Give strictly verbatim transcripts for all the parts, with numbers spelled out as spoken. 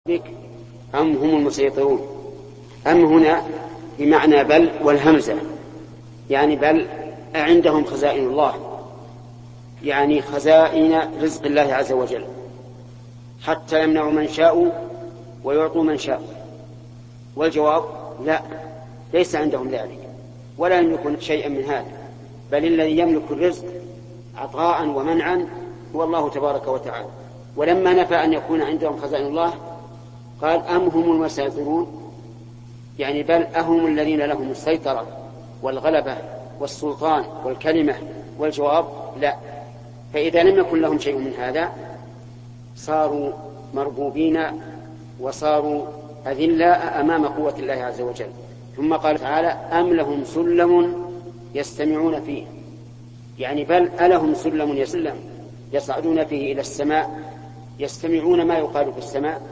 بك أم هم المسيطرون. أم هنا بمعنى بل والهمزة، يعني بل عندهم خزائن الله، يعني خزائن رزق الله عز وجل، حتى يمنعوا من شاءوا ويعطوا من شاء. والجواب لا، ليس عندهم ذلك ولا يملكون شيئا من هذا، بل الذي يملك الرزق عطاء ومنعا هو الله تبارك وتعالى. ولما نفى أن يكون عندهم خزائن الله قال أم هم المسيطرون، يعني بل أهم الذين لهم السيطرة والغلبة والسلطان والكلمة. والجواب لا. فإذا لم يكن لهم شيء من هذا صاروا مربوبين وصاروا أذلاء أمام قوة الله عز وجل. ثم قال تعالى أم لهم سلم يستمعون فيه، يعني بل ألهم سلم يسلم يصعدون فيه إلى السماء يستمعون ما يقال في السماء.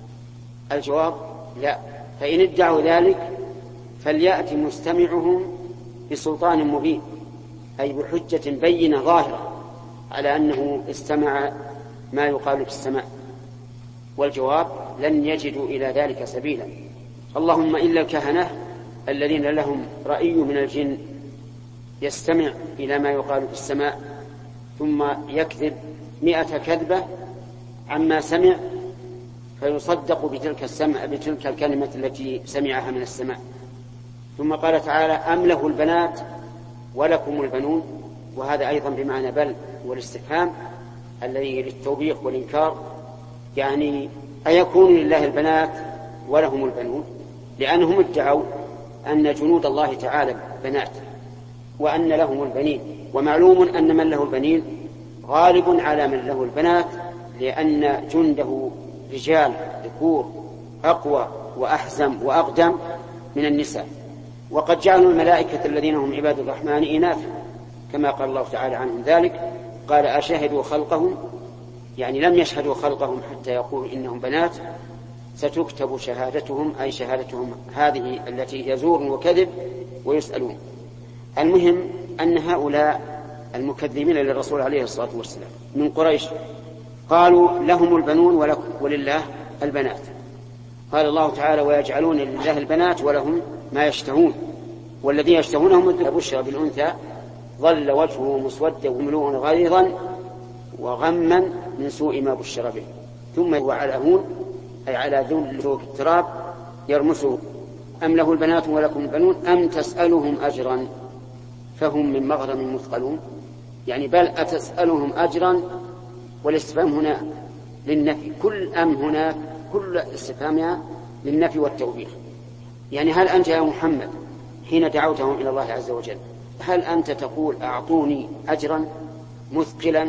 الجواب لا. فإن ادعوا ذلك فليأتي مستمعهم بسلطان مبين، أي بحجة بينة ظاهرة على أنه استمع ما يقال في السماء. والجواب لن يجدوا إلى ذلك سبيلا، اللهم إلا الكهنة الذين لهم رأي من الجن يستمع إلى ما يقال في السماء ثم يكذب مئة كذبة عما سمع فيصدق بتلك السمع بتلك الكلمة التي سمعها من السماء. ثم قال تعالى أم له البنات ولكم البنون، وهذا أيضا بمعنى بل والاستفهام الذي للتوبيخ والإنكار، يعني أيكون لله البنات ولهم البنون، لأنهم ادعوا أن جنود الله تعالى بنات وأن لهم البنين. ومعلوم أن من له البنين غالب على من له البنات، لأن جنده رجال ذكور أقوى وأحزم وأقدم من النساء. وقد جعلوا الملائكة الذين هم عباد الرحمن إناثا كما قال الله تعالى عنهم ذلك، قال أشهدوا خلقهم، يعني لم يشهدوا خلقهم حتى يقولوا إنهم بنات، ستكتب شهادتهم، أي شهادتهم هذه التي هي زور وكذب ويسألون. المهم أن هؤلاء المكذبين للرسول عليه الصلاة والسلام من قريش قالوا لهم البنون ولله البنات. قال الله تعالى ويجعلون لله البنات ولهم ما يشتهون، والذين يشتهونه مثل بشرى بالأنثى ظل وجهه مسودا وملوءا غيظا وغما من سوء ما بشر به، ثم هو على هون أي على ذل التراب يرمسه. أم له البنات ولكم البنون أم تسألهم أجرا فهم من مغرم مثقلون، يعني بل أتسألهم أجرا، والاستفهام هنا للنفي، كل أم هنا كل استفهامها للنفي والتوبيخ. يعني هل أنت يا محمد حين دعوتهم إلى الله عز وجل هل أنت تقول أعطوني أجرا مثقلا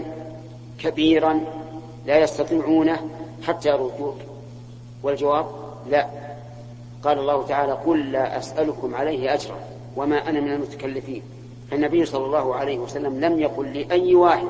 كبيرا لا يستطيعونه حتى يردوك؟ والجواب لا. قال الله تعالى قل لا أسألكم عليه أجرا وما أنا من المتكلفين. النبي صلى الله عليه وسلم لم يقل لأي واحد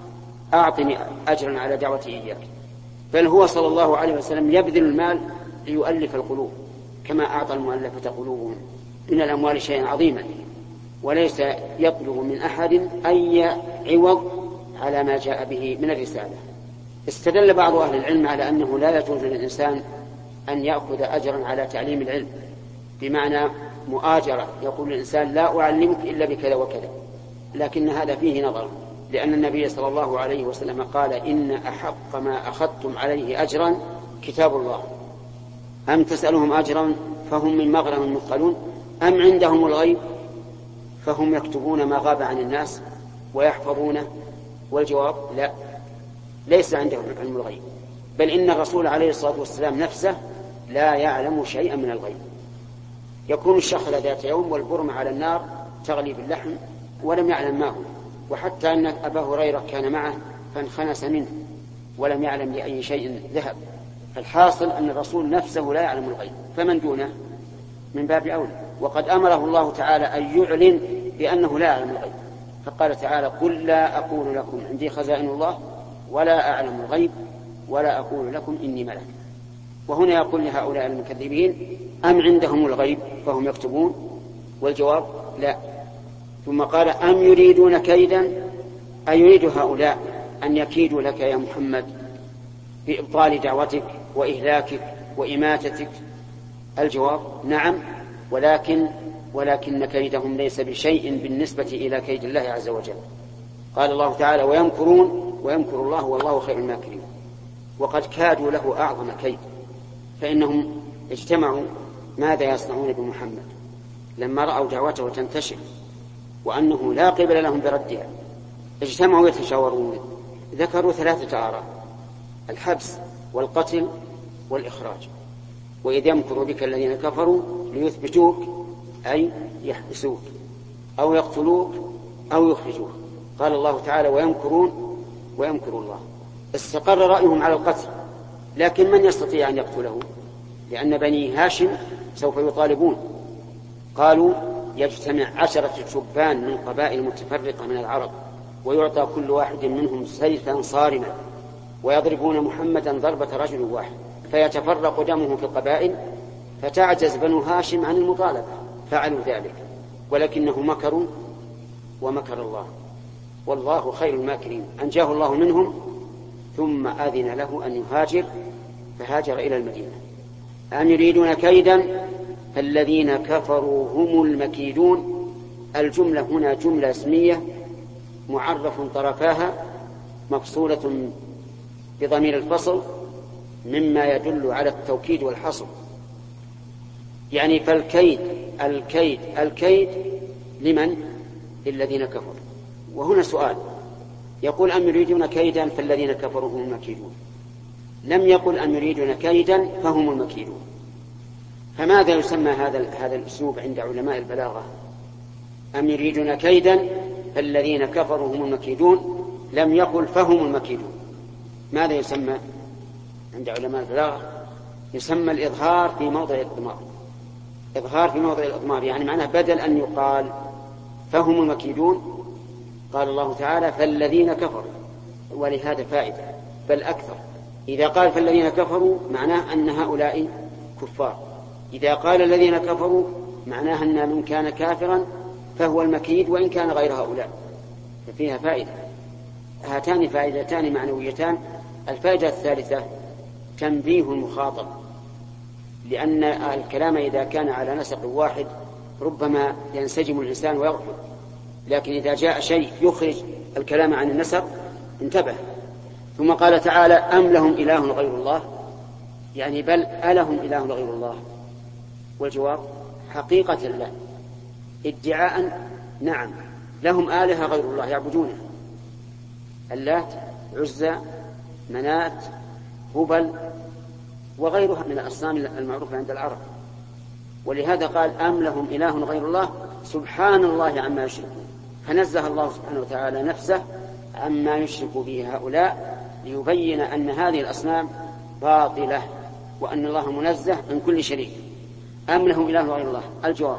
أعطني أجرا على دعوتي إياك، بل هو صلى الله عليه وسلم يبذل المال ليؤلف القلوب كما أعطى المؤلفة قلوبهم من الأموال شيئا عظيما، وليس يطلب من أحد أي عوض على ما جاء به من الرسالة. استدل بعض أهل العلم على أنه لا يجوز للإنسان أن يأخذ أجرا على تعليم العلم، بمعنى مؤاجرة، يقول الإنسان لا أعلمك إلا بكذا وكذا، لكن هذا فيه نظر، لأن النبي صلى الله عليه وسلم قال إن أحق ما أخذتم عليه أجرا كتاب الله. أم تسألهم أجرا فهم من مغرم مثقلون أم عندهم الغيب فهم يكتبون ما غاب عن الناس ويحفظونه؟ والجواب لا، ليس عندهم علم الغيب، بل إن الرسول عليه الصلاة والسلام نفسه لا يعلم شيئا من الغيب. يكون الشخل ذات يوم والبرم على النار تغلي باللحم ولم يعلم ما هو، وحتى أن أبا هريرة كان معه فانخنس منه ولم يعلم لأي شيء ذهب. الحاصل أن الرسول نفسه لا يعلم الغيب، فمن دونه من باب أولى. وقد أمره الله تعالى أن يعلن بأنه لا يعلم الغيب، فقال تعالى قل لا أقول لكم عندي خزائن الله ولا أعلم الغيب ولا أقول لكم إني ملك. وهنا يقول لهؤلاء المكذبين أم عندهم الغيب فهم يكتبون؟ والجواب لا. ثم قال أم يريدون كيدا، أي يريد هؤلاء أن يكيدوا لك يا محمد بإبطال دعوتك وإهلاكك وإماتتك؟ الجواب نعم، ولكن ولكن كيدهم ليس بشيء بالنسبة إلى كيد الله عز وجل. قال الله تعالى ويمكرون ويمكر الله والله خير الماكرين. وقد كادوا له أعظم كيد، فإنهم اجتمعوا ماذا يصنعون بمحمد لما رأوا دعوته تنتشر وأنه لا قبل لهم بردها. اجتمعوا يتشاورون، ذكروا ثلاثة آراء: الحبس والقتل والإخراج. وإذ يمكر بك الذين كفروا ليثبتوك أي يحبسوك أو يقتلوك أو يخرجوك. قال الله تعالى ويمكرون ويمكر الله. استقر رأيهم على القتل، لكن من يستطيع أن يقتله؟ لأن بني هاشم سوف يطالبون. قالوا يجتمع عشرة شبان من قبائل متفرقة من العرب ويعطى كل واحد منهم سيفا صارما ويضربون محمدا ضربة رجل واحد فيتفرق دمه في القبائل فتعجز بنو هاشم عن المطالبة. فعلوا ذلك، ولكنه مكروا ومكر الله والله خير الماكرين. أنجاه الله منهم ثم أذن له أن يهاجر فهاجر إلى المدينة. أم يريدون كيدا فالذين كفروا هم المكيدون. الجملة هنا جملة اسمية معرف طرفاها مفصولة بضمير الفصل مما يدل على التوكيد والحصر. يعني فالكيد الكيد الكيد لمن؟ للذين كفروا. وهنا سؤال، يقول أم يريدون كيدا فالذين كفروا هم المكيدون، لم يقل أم يريدون كيدا فهم المكيدون. فماذا يسمى هذا هذا الأسلوب عند علماء البلاغة؟ أم يريدون كيدا فالذين كفروا هم المكيدون، لم يقل فهم المكيدون. ماذا يسمى عند علماء البلاغة؟ يسمى الإظهار في موضع الإضمار. إظهار في موضع الإضمار يعني معناه بدل أن يقال فهم المكيدون قال الله تعالى فالذين كفروا. ولهذا فائدة بل أكثر، إذا قال فالذين كفروا معناه أن هؤلاء كفار، إذا قال الذين كفروا معناه أن من كان كافرا فهو المكيد وإن كان غير هؤلاء. ففيها فائدة. هاتان فائدتان معنويتان. الفائدة الثالثة تنبيه المخاطب، لأن الكلام إذا كان على نسق واحد ربما ينسجم الإنسان ويغفل، لكن إذا جاء شيء يخرج الكلام عن النسق انتبه. ثم قال تعالى أم لهم إله غير الله، يعني بل ألهم إله غير الله؟ والجواب حقيقة لا. ادعاء نعم لهم آلهة غير الله يعبدونها، اللات عزى منات هبل وغيرها من الأصنام المعروفة عند العرب. ولهذا قال أم لهم إله غير الله سبحان الله عما يشركون، فنزه الله سبحانه وتعالى نفسه عما يشرك به هؤلاء ليبين أن هذه الأصنام باطلة وأن الله منزه عن كل شريك. أم لهم إله غير الله؟ الجواب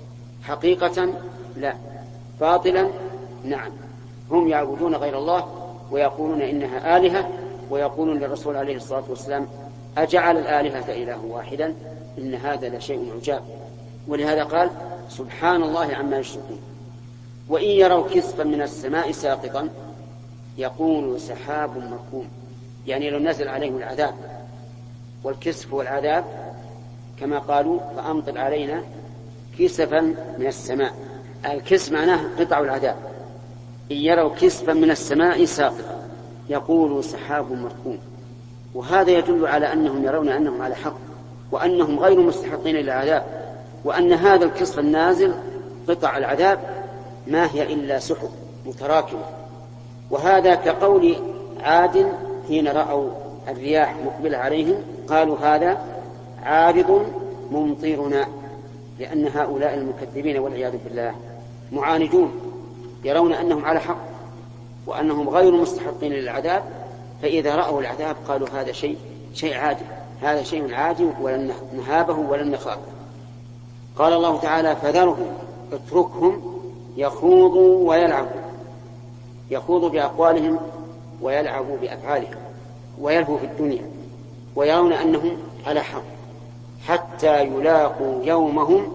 حقيقة لا، باطلا نعم. هم يعبدون غير الله ويقولون إنها آلهة، ويقولون للرسول عليه الصلاة والسلام أجعل الآلهة إله واحدا إن هذا لشيء عجاب. ولهذا قال سبحان الله عما يشركون. وإن يروا كسفا من السماء ساقطا يقول سحاب مركوم، يعني لو نزل عليهم العذاب. والكسف والعذاب كما قالوا فأمطر علينا كسفا من السماء. الكسف معناه قطع العذاب. إن يروا كسفا من السماء ساقطا يقول سحاب مركوم. وهذا يدل على أنهم يرون أنهم على حق وأنهم غير مستحقين للعذاب، وأن هذا الكسف النازل قطع العذاب ما هي إلا سحب متراكمة. وهذا كقول عاد حين رأوا الرياح مقبلة عليهم قالوا هذا عارض ممطرنا، لأن هؤلاء المكذبين والعياذ بالله معاندون يرون أنهم على حق وأنهم غير مستحقين للعذاب، فإذا رأوا العذاب قالوا هذا شيء شيء عادي، هذا شيء عادي ولن نهابه ولن نخافه. قال الله تعالى فذرهم اتركهم يخوضوا ويلعبوا، يخوضوا بأقوالهم ويلعبوا بأفعالهم ويلهوا في الدنيا ويرون أنهم على حق حتى يلاقوا يومهم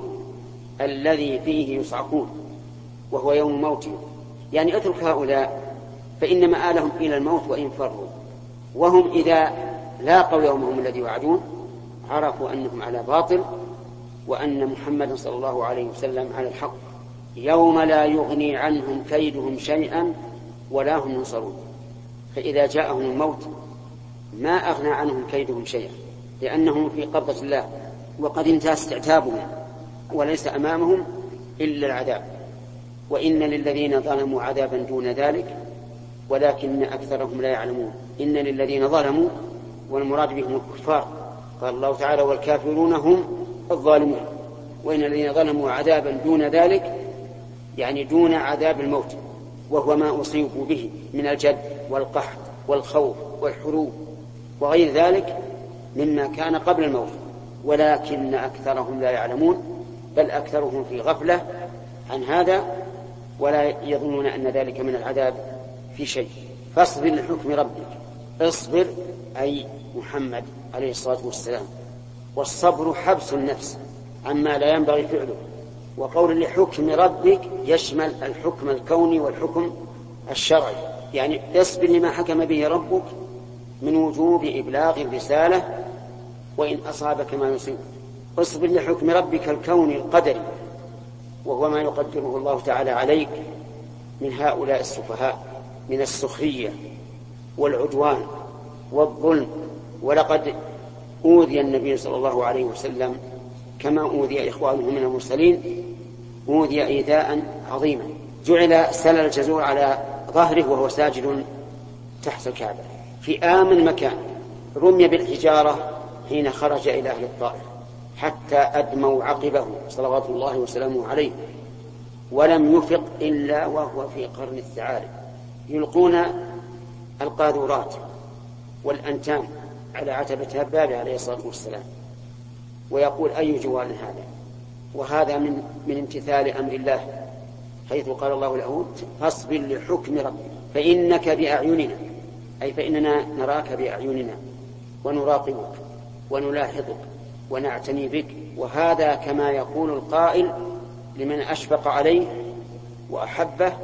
الذي فيه يصعقون وهو يوم موتهم. يعني اترك هؤلاء فإن مآلهم إلى الموت وإن فروا، وهم إذا لاقوا يومهم الذي يوعدون عرفوا أنهم على باطل وأن محمد صلى الله عليه وسلم على الحق. يوم لا يغني عنهم كيدهم شيئا ولا هم ينصرون. فإذا جاءهم الموت ما أغنى عنهم كيدهم شيئا، لأنهم في قبضة الله وقد انتهى استعتابهم، وليس أمامهم إلا العذاب. وإن للذين ظلموا عذابا دون ذلك ولكن أكثرهم لا يعلمون. إن للذين ظلموا، والمراد بهم الكفار، قال الله تعالى والكافرون هم الظالمون. وإن الذين ظلموا عذابا دون ذلك يعني دون عذاب الموت، وهو ما أصيبوا به من الجد والقحط والخوف والحروب وغير ذلك مما كان قبل الموت، ولكن أكثرهم لا يعلمون، بل أكثرهم في غفلة عن هذا ولا يظنون أن ذلك من العذاب في شيء. فاصبر لحكم ربك. اصبر أي محمد عليه الصلاة والسلام. والصبر حبس النفس عما لا ينبغي فعله. وقول لحكم ربك يشمل الحكم الكوني والحكم الشرعي، يعني اصبر لما حكم به ربك من وجوب إبلاغ الرسالة وإن أصابك ما يصيب. اصبر لحكم ربك الكوني القدري، وهو ما يقدره الله تعالى عليك من هؤلاء السفهاء من السخرية والعدوان والظلم. ولقد أوذي النبي صلى الله عليه وسلم كما أوذي إخوانه من المرسلين، أوذي إيذاء عظيما. جعل سلل الجزور على ظهره وهو ساجد تحت الكعبة في آمن مكان. رمي بالحجارة حين خرج إلى أهل الطائف حتى أدموا عقبه صلوات الله وسلامه عليه، ولم يفق إلا وهو في قرن الثعالب. يلقون القاذورات والأنتام على عتبة هبابه عليه الصلاة والسلام، ويقول أي جوار هذا؟ وهذا من, من امتثال أمر الله، حيث قال الله له فاصبر لحكم ربك فإنك بأعيننا، أي فإننا نراك بأعيننا ونراقبك ونلاحظك ونعتني بك. وهذا كما يقول القائل لمن أشفق عليه وأحبه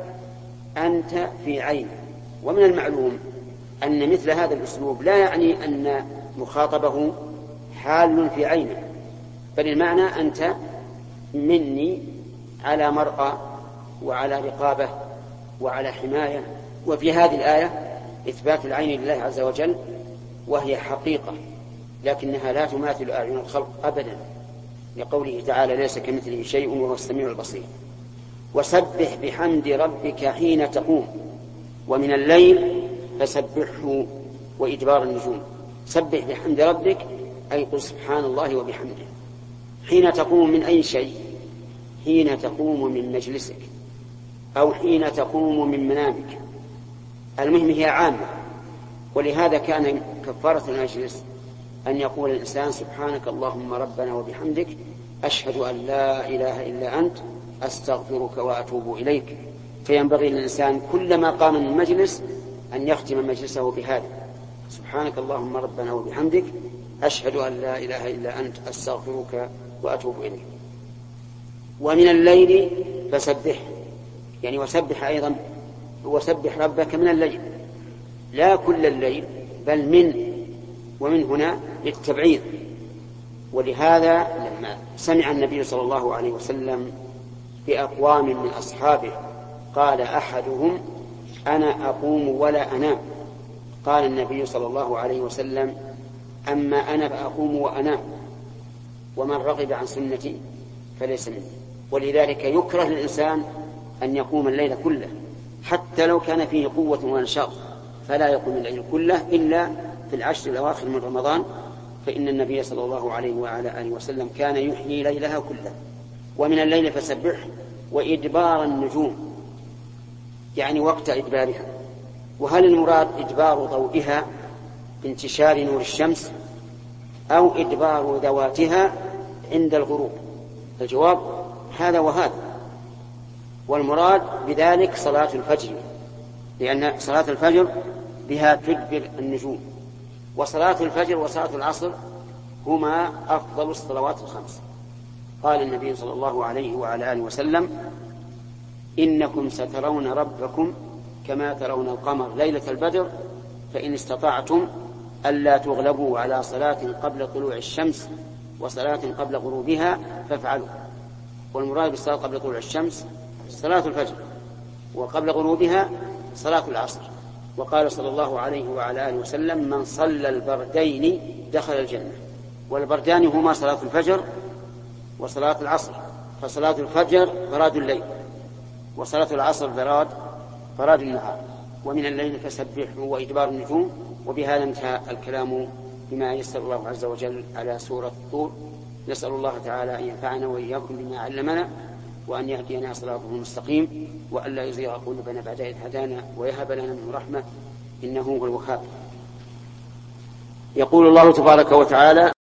أنت في عينه. ومن المعلوم أن مثل هذا الأسلوب لا يعني أن مخاطبه حال في عينه، بل المعنى أنت مني على مرأى وعلى رقابة وعلى حماية. وفي هذه الآية إثبات العين لله عز وجل، وهي حقيقة لكنها لا تماثل أعين الخلق أبدا، لقوله تعالى ليس كمثله شيء وهو السميع البصير. وسبح بحمد ربك حين تقوم ومن الليل فسبحه وإدبار النجوم. سبح بحمد ربك أي قل سبحان الله وبحمده. حين تقوم من أي شيء؟ حين تقوم من مجلسك أو حين تقوم من منامك. المهم هي عامة، ولهذا كان كفارة المجلس أن يقول الإنسان سبحانك اللهم ربنا وبحمدك أشهد أن لا إله إلا أنت أستغفرك وأتوب إليك. فينبغي للإنسان كلما قام من مجلس أن يختم مجلسه بهذا سبحانك اللهم ربنا وبحمدك أشهد أن لا إله إلا أنت أستغفرك وأتوب إليك. ومن الليل فسبح، يعني وسبح أيضا وسبح ربك من الليل، لا كل الليل بل من، ومن هنا للتبعيض. ولهذا لما سمع النبي صلى الله عليه وسلم بأقوام من أصحابه قال أحدهم أنا أقوم ولا أنام، قال النبي صلى الله عليه وسلم أما أنا فأقوم وأنام ومن رغب عن سنتي فليس مني. ولذلك يكره للإنسان أن يقوم الليل كله حتى لو كان فيه قوة ونشاط، فلا يقوم الليل كله إلا في العشر الأواخر من رمضان، فإن النبي صلى الله عليه وعلى آله وسلم كان يحيي ليلها كله. ومن الليل فسبح وإدبار النجوم، يعني وقت إدبارها. وهل المراد إدبار ضوئها بانتشار نور الشمس أو إدبار ذواتها عند الغروب؟ الجواب هذا وهذا، والمراد بذلك صلاة الفجر، لأن صلاة الفجر بها تدبر النجوم، وصلاة الفجر وصلاة العصر هما أفضل الصلوات الخمس. قال النبي صلى الله عليه وعلى آله وسلم إنكم سترون ربكم كما ترون القمر ليلة البدر فإن استطعتم ألا تغلبوا على صلاة قبل طلوع الشمس وصلاة قبل غروبها فافعلوا. والمراد بالصلاة قبل طلوع الشمس صلاة الفجر، وقبل غروبها صلاة العصر. وقال صلى الله عليه وعلى آله وسلم: من صلى البردين دخل الجنة. والبردان هما صلاة الفجر وصلاة العصر، فصلاة الفجر براد الليل، وصلاة العصر براد براد النهار. ومن الليل فسبحه وإدبار النجوم. وبهذا انتهى الكلام بما يسر الله عز وجل على سورة الطور. نسأل الله تعالى أن ينفعنا وإياكم بما علمنا، وأن يهدينا صراطه المستقيم، وأن لا يزيغ قلوبنا بعد إذ هدانا، ويهب لنا منه رحمة إنه هو الوهاب. يقول الله تبارك وتعالى: